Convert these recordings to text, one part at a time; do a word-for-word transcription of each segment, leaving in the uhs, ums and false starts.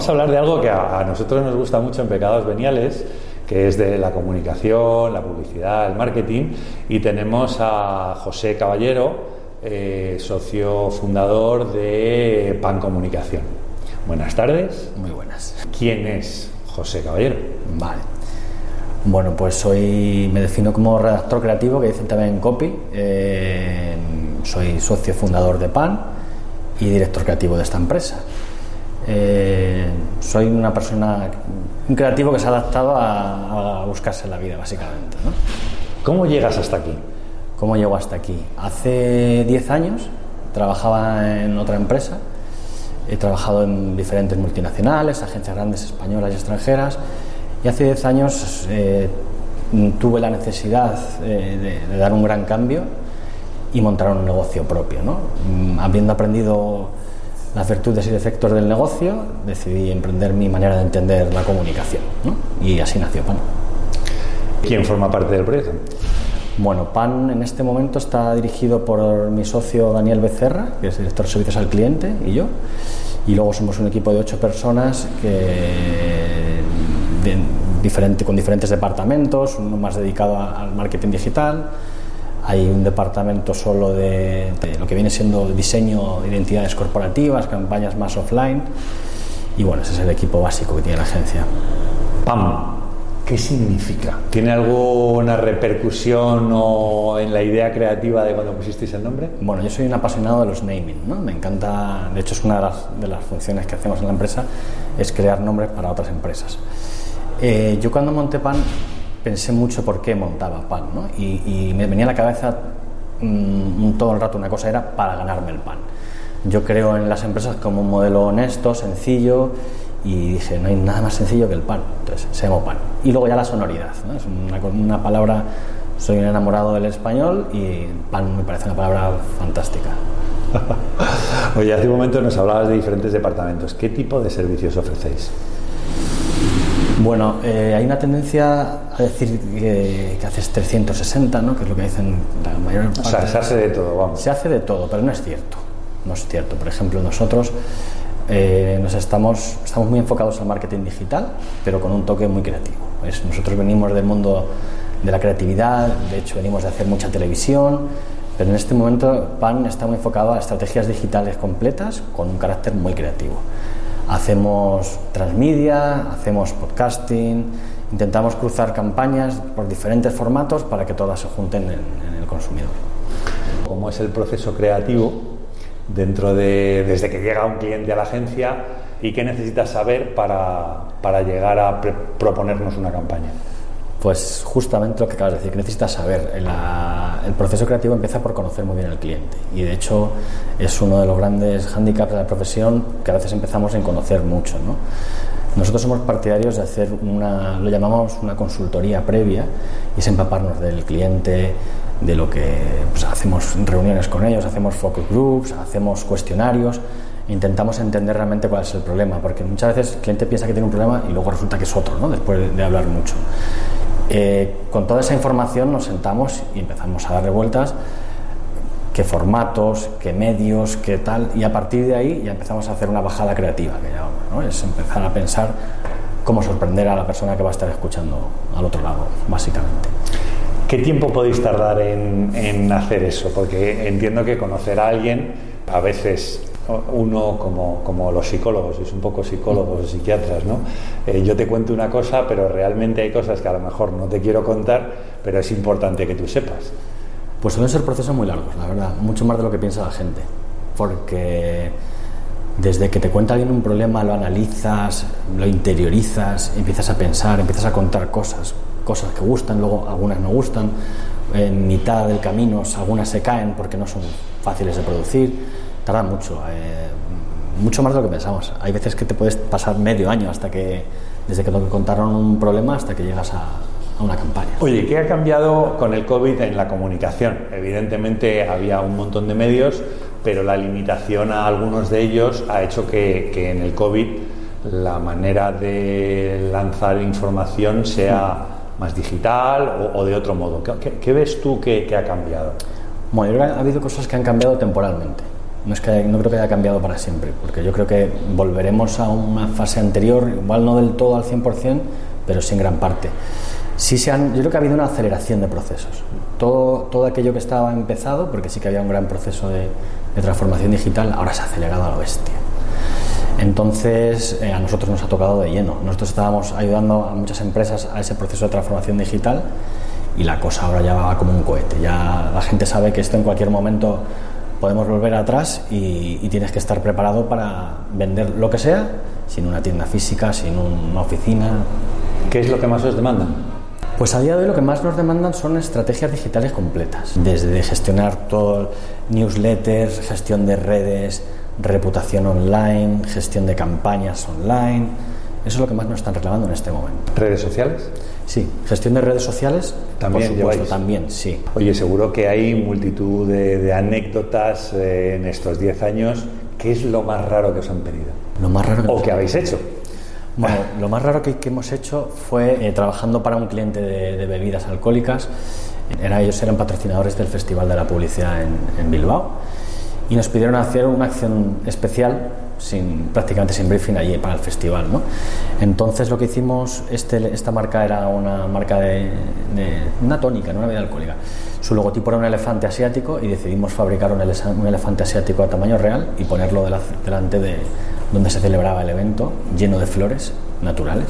Vamos a hablar de algo que a, a nosotros nos gusta mucho en Pecados Veniales, que es de la comunicación, la publicidad, el marketing, y tenemos a José Caballero, eh, socio fundador de Pan Comunicación. Buenas tardes. Muy buenas. ¿Quién es José Caballero? Vale. Bueno, pues soy, me defino como redactor creativo, que dicen también en copy. Eh, soy socio fundador de Pan y director creativo de esta empresa. Eh, soy una persona, un creativo que se ha adaptado a, a buscarse la vida, básicamente, ¿no? ¿Cómo llegas hasta aquí? ¿Cómo llego hasta aquí? Hace diez años trabajaba en otra empresa. He trabajado en diferentes multinacionales, agencias grandes españolas y extranjeras, y hace diez años eh, tuve la necesidad eh, de, de dar un gran cambio y montar un negocio propio, ¿no? Habiendo aprendido las virtudes y defectos del negocio, decidí emprender mi manera de entender la comunicación, ¿no? Y así nació Pan. ¿Quién forma parte del proyecto? Bueno, Pan en este momento está dirigido por mi socio Daniel Becerra, que es director de servicios al cliente, y yo. Y luego somos un equipo de ocho personas que, de, diferente, con diferentes departamentos, uno más dedicado a, al marketing digital. Hay un departamento solo de, de lo que viene siendo diseño de identidades corporativas, campañas más offline. Y bueno, ese es el equipo básico que tiene la agencia. Pan. ¿Qué significa? ¿Tiene alguna repercusión o en la idea creativa de cuando pusisteis el nombre? Bueno, yo soy un apasionado de los naming, ¿no? Me encanta, de hecho es una de las, de las funciones que hacemos en la empresa, es crear nombres para otras empresas. Eh, yo cuando monté Pan pensé mucho por qué montaba Pan, ¿no? Y, y me venía a la cabeza mmm, todo el rato una cosa, era para ganarme el pan. Yo creo en las empresas como un modelo honesto, sencillo, y dije, no hay nada más sencillo que el pan, entonces se llamó Pan. Y luego ya la sonoridad, ¿no? Es una, una palabra, soy un enamorado del español y Pan me parece una palabra fantástica. Oye, hace un momento nos hablabas de diferentes departamentos. ¿Qué tipo de servicios ofrecéis? Bueno, eh, hay una tendencia a decir que, que haces trescientos sesenta, ¿no? Que es lo que dicen la mayor parte. O sea, se hace de todo, vamos. Se hace de todo, pero no es cierto. No es cierto. Por ejemplo, nosotros Eh, nos estamos, estamos muy enfocados al marketing digital, pero con un toque muy creativo. Es, nosotros venimos del mundo de la creatividad, de hecho venimos de hacer mucha televisión, pero en este momento Pan está muy enfocado a estrategias digitales completas con un carácter muy creativo. Hacemos transmedia, hacemos podcasting, intentamos cruzar campañas por diferentes formatos para que todas se junten en, en el consumidor. ¿Cómo es el proceso creativo dentro de, desde que llega un cliente a la agencia y qué necesitas saber para, para llegar a pre- proponernos una campaña? Pues justamente lo que acabas de decir, que necesitas saber. La, el proceso creativo empieza por conocer muy bien al cliente y de hecho es uno de los grandes hándicaps de la profesión, que a veces empezamos en conocer mucho, ¿no? Nosotros somos partidarios de hacer una, lo llamamos una consultoría previa, y es empaparnos del cliente, de lo que pues, hacemos reuniones con ellos, hacemos focus groups, hacemos cuestionarios, e intentamos entender realmente cuál es el problema, porque muchas veces el cliente piensa que tiene un problema y luego resulta que es otro, ¿no? Después de, de hablar mucho. Eh, con toda esa información nos sentamos y empezamos a darle vueltas, qué formatos, qué medios, qué tal, y a partir de ahí ya empezamos a hacer una bajada creativa, que llamamos, ¿no? Es empezar a pensar cómo sorprender a la persona que va a estar escuchando al otro lado, básicamente. ¿Qué tiempo podéis tardar en, en hacer eso? Porque entiendo que conocer a alguien, a veces uno como, como los psicólogos, es un poco psicólogos o psiquiatras, ¿no? Eh, yo te cuento una cosa, pero realmente hay cosas que a lo mejor no te quiero contar, pero es importante que tú sepas. Pues suelen ser procesos muy largos, la verdad, mucho más de lo que piensa la gente, porque desde que te cuenta alguien un problema, lo analizas, lo interiorizas, empiezas a pensar, empiezas a contar cosas, cosas que gustan, luego algunas no gustan, en mitad del camino algunas se caen porque no son fáciles de producir, tarda mucho, eh, mucho más de lo que pensamos. Hay veces que te puedes pasar medio año hasta que, desde que te contaron un problema hasta que llegas a una campaña. Oye, ¿qué ha cambiado con el COVID en la comunicación? Evidentemente había un montón de medios, pero la limitación a algunos de ellos ha hecho que, que en el COVID la manera de lanzar información sea más digital o, o de otro modo. ¿Qué, qué ves tú que, que ha cambiado? Bueno, yo creo que ha habido cosas que han cambiado temporalmente. No, es que, no creo que haya cambiado para siempre, porque yo creo que volveremos a una fase anterior, igual no del todo al cien por ciento, pero sí en gran parte. Sí se han, yo creo que ha habido una aceleración de procesos. Todo, todo aquello que estaba empezado, porque sí que había un gran proceso de, de transformación digital, ahora se ha acelerado a lo bestia. Entonces, eh, a nosotros nos ha tocado de lleno. Nosotros estábamos ayudando a muchas empresas a ese proceso de transformación digital y la cosa ahora ya va como un cohete. Ya la gente sabe que esto en cualquier momento podemos volver atrás y, y tienes que estar preparado para vender lo que sea, sin una tienda física, sin una oficina. ¿Qué es lo que más os demandan? Pues a día de hoy lo que más nos demandan son estrategias digitales completas, desde gestionar todo, newsletters, gestión de redes, reputación online, gestión de campañas online. Eso es lo que más nos están reclamando en este momento. ¿Redes sociales? Sí, gestión de redes sociales, también, por supuesto, lleváis. También, sí. Oye, seguro que hay multitud de, de anécdotas eh, en estos diez años. ¿Qué es lo más raro que os han pedido? Lo más raro que ¿O que habéis hecho? Bueno, lo más raro que, que hemos hecho fue eh, trabajando para un cliente de, de bebidas alcohólicas. Era, ellos eran patrocinadores del Festival de la Publicidad en, en Bilbao y nos pidieron hacer una acción especial sin, prácticamente sin briefing allí para el festival, ¿no? Entonces lo que hicimos, este, esta marca era una marca de, de una tónica, no una bebida alcohólica. Su logotipo era un elefante asiático y decidimos fabricar un, ele un elefante asiático a tamaño real y ponerlo de la, delante de donde se celebraba el evento, lleno de flores naturales.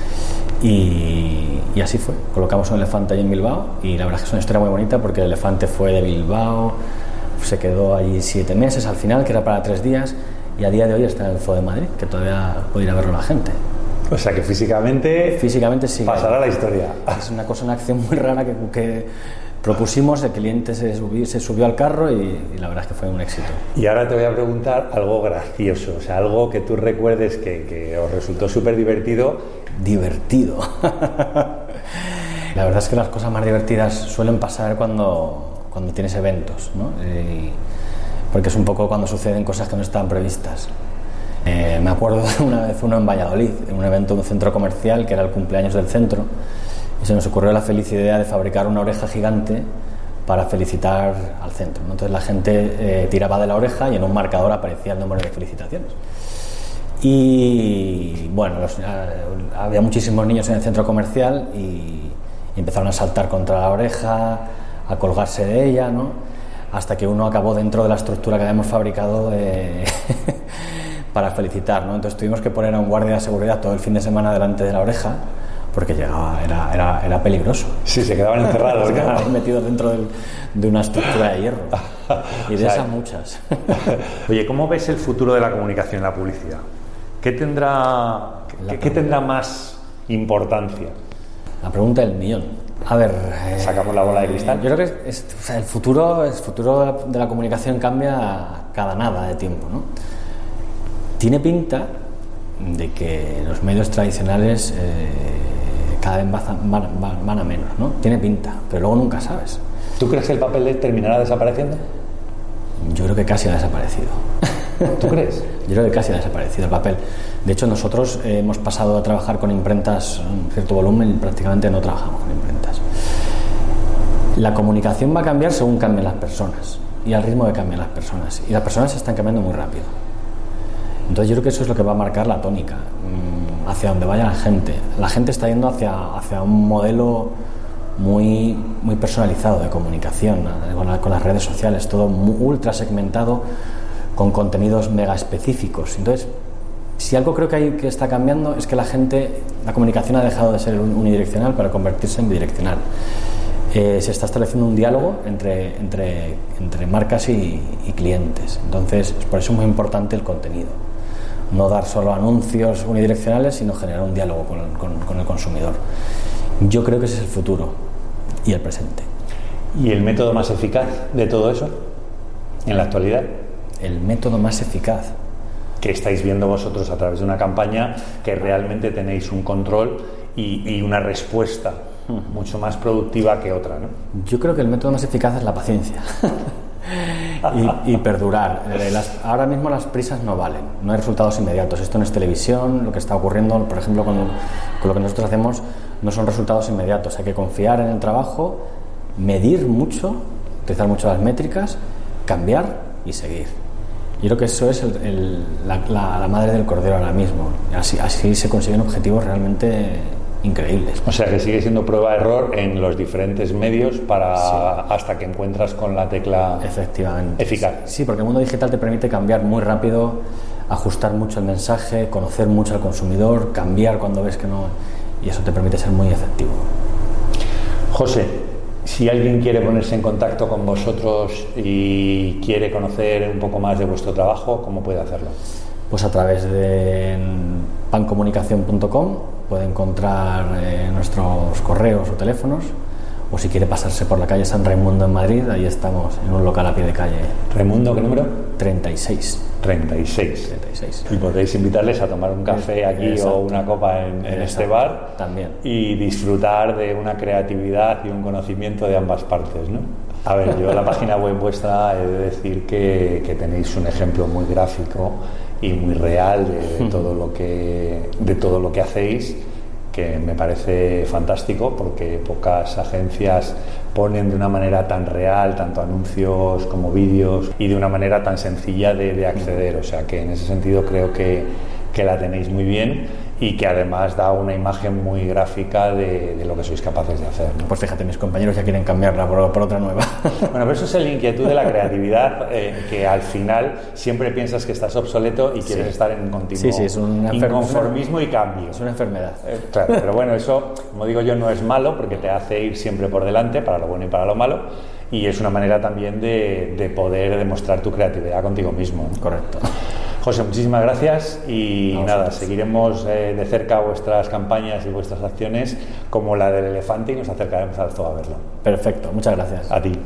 Y, y así fue. Colocamos un elefante allí en Bilbao y la verdad es que es una historia muy bonita porque el elefante fue de Bilbao, se quedó allí siete meses al final, que era para tres días, y a día de hoy está en el Zoo de Madrid, que todavía puede ir a verlo la gente. O sea que físicamente, físicamente sí, pasará la historia. Es una cosa, una acción muy rara que, que propusimos, el cliente se subió, se subió al carro y, y la verdad es que fue un éxito. Y ahora te voy a preguntar algo gracioso, o sea, algo que tú recuerdes que, que os resultó súper divertido. Divertido. La verdad es que las cosas más divertidas suelen pasar cuando, cuando tienes eventos, ¿no? Y, porque es un poco cuando suceden cosas que no estaban previstas. Eh, me acuerdo de una vez uno en Valladolid, en un evento de un centro comercial que era el cumpleaños del centro, y se nos ocurrió la feliz idea de fabricar una oreja gigante para felicitar al centro, ¿no? Entonces la gente eh, tiraba de la oreja y en un marcador aparecía el número de felicitaciones. Y bueno, los, eh, había muchísimos niños en el centro comercial y, y empezaron a saltar contra la oreja, a colgarse de ella, ¿no? Hasta que uno acabó dentro de la estructura que habíamos fabricado eh, para felicitar, ¿no? Entonces tuvimos que poner a un guardia de seguridad todo el fin de semana delante de la oreja porque llegaba, era, era, era peligroso. Sí, se quedaban encerrados. Se quedaban metidos dentro del, de una estructura de hierro. Y de o sea, esas muchas. Oye, ¿cómo ves el futuro de la comunicación y la publicidad? ¿Qué tendrá, qué, ¿qué tendrá más importancia? La pregunta del millón. A ver, eh, sacamos la bola de cristal. Yo creo que es, o sea, el futuro, el futuro de la, de la comunicación cambia cada nada de tiempo, ¿no? Tiene pinta de que los medios tradicionales eh, cada vez van, van, van a menos, ¿no? Tiene pinta, pero luego nunca sabes. ¿Tú crees que el papel terminará desapareciendo? Yo creo que casi ha desaparecido. ¿Tú crees? Yo creo que casi ha desaparecido el papel. De hecho, nosotros eh, hemos pasado a trabajar con imprentas en cierto volumen y prácticamente no trabajamos con imprentas. La comunicación va a cambiar según cambien las personas y al ritmo que cambian las personas. Y las personas se están cambiando muy rápido. Entonces yo creo que eso es lo que va a marcar la tónica, mmm, hacia donde vaya la gente. La gente está yendo hacia, hacia un modelo muy, muy personalizado de comunicación, con, la, con las redes sociales, todo muy, ultra segmentado, con contenidos mega específicos. Entonces, si algo creo que, hay, que está cambiando es que la gente, la comunicación ha dejado de ser unidireccional para convertirse en bidireccional. Eh, se está estableciendo un diálogo entre, entre, entre marcas y, y clientes. Entonces, por eso es muy importante el contenido. No dar solo anuncios unidireccionales, sino generar un diálogo con, con, con el consumidor. Yo creo que ese es el futuro y el presente. ¿Y el método más eficaz de todo eso en la actualidad? El método más eficaz que estáis viendo vosotros a través de una campaña que realmente tenéis un control y, y una respuesta uh-huh. mucho más productiva que otra, ¿no? Yo creo que el método más eficaz es la paciencia y, y perdurar. Las, ahora mismo las prisas no valen, no hay resultados inmediatos. Esto no es televisión, lo que está ocurriendo, por ejemplo, con, con lo que nosotros hacemos, no son resultados inmediatos. Hay que confiar en el trabajo, medir mucho, utilizar mucho las métricas, cambiar y seguir. Yo creo que eso es el, el, la, la, la madre del cordero ahora mismo. Así, así se consiguen objetivos realmente increíbles. O sea que sigue siendo prueba-error en los diferentes medios para sí. hasta que encuentras con la tecla efectivamente eficaz. Sí, porque el mundo digital te permite cambiar muy rápido, ajustar mucho el mensaje, conocer mucho al consumidor, cambiar cuando ves que no, y eso te permite ser muy efectivo. José, si alguien quiere ponerse en contacto con vosotros y quiere conocer un poco más de vuestro trabajo, ¿cómo puede hacerlo? Pues a través de pancomunicación punto com puede encontrar eh, nuestros correos o teléfonos, o si quiere pasarse por la calle San Raimundo en Madrid, ahí estamos en un local a pie de calle. ¿Raimundo qué número? treinta y seis. treinta y seis. treinta y seis. Y podéis invitarles a tomar un café aquí Exacto. o una copa en, en este bar también. Y disfrutar de una creatividad y un conocimiento de ambas partes, ¿no? A ver, yo la página web vuestra he de decir que, que tenéis un ejemplo muy gráfico y muy real de, de todo lo que de todo lo que hacéis, que me parece fantástico, porque pocas agencias ponen de una manera tan real tanto anuncios como vídeos y de una manera tan sencilla de, de acceder. O sea que en ese sentido creo que, que la tenéis muy bien y que además da una imagen muy gráfica de, de lo que sois capaces de hacer, ¿no? Pues fíjate, mis compañeros ya quieren cambiarla por, por otra nueva. Bueno, pero eso es la inquietud de la creatividad, eh, que al final siempre piensas que estás obsoleto y quieres sí. estar en continuo sí, sí, es una inconformismo y cambio. Es una enfermedad. Eh, claro, pero bueno, eso, como digo yo, no es malo porque te hace ir siempre por delante, para lo bueno y para lo malo, y es una manera también de, de poder demostrar tu creatividad contigo mismo, ¿no? Correcto. José, muchísimas gracias y no, nada, sí. seguiremos eh, de cerca vuestras campañas y vuestras acciones como la del elefante y nos acercaremos al zoo a verlo. Perfecto, muchas gracias. A ti.